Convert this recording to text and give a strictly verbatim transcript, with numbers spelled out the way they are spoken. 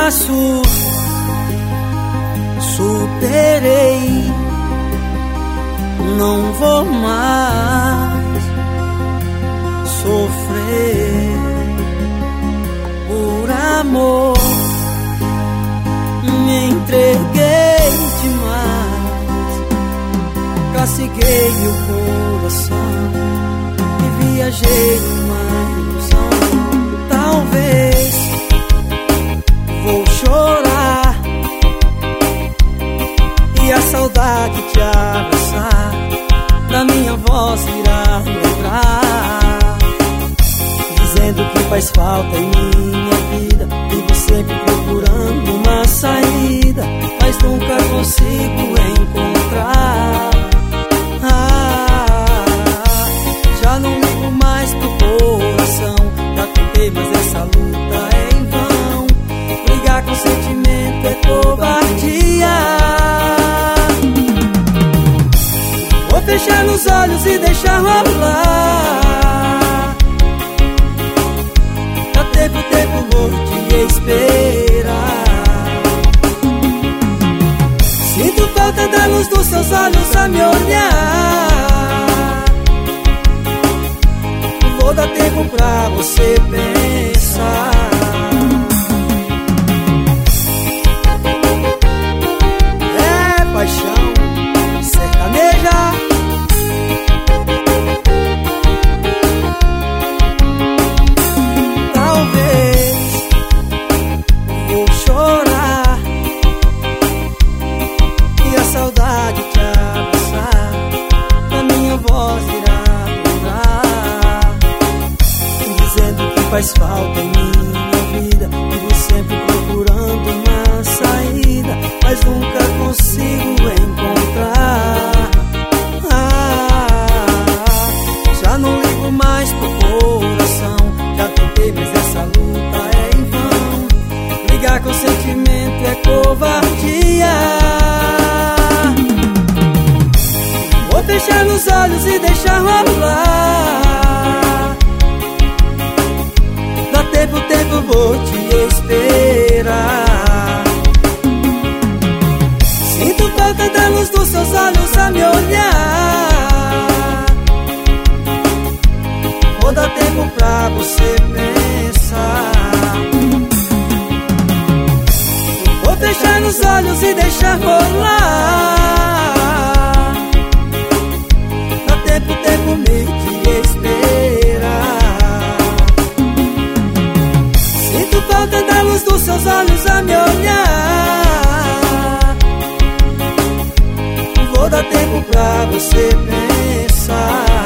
passo, superei. Não vou mais sofrer por amor. Me entreguei demais, caciguei meu coração e viajei numa ilusão. Talvez vou chorar e a saudade te abraçar, da minha voz irá lembrar, dizendo que faz falta em minha vida. Vivo sempre procurando uma saída, mas nunca consigo encontrar. Ah, já não ligo mais pro coração, já tentei, mas essa luta é em vão. Brigar com sentimento é covardia. Vou fechar os olhos e deixar rolar. Dá tempo, tempo, vou te esperar. Sinto falta da luz dos seus olhos a me olhar. Vou dar tempo pra você pensar. É paixão sertaneja. Faz falta em minha vida, vivo sempre procurando uma saída, mas nunca consigo encontrar. Ah, já não ligo mais pro coração, já tentei, mas essa luta é em vão. Brigar com sentimento é covardia. Vou fechar os olhos e deixar rolar. Tempo, tempo, vou te esperar. Sinto falta da luz dos seus olhos a me olhar. Vou dar tempo pra você pensar. Vou fechar os olhos e deixar rolar. Dá tempo, tempo, me te esperar. Falta da luz dos seus olhos a me olhar. Vou dar tempo pra você pensar.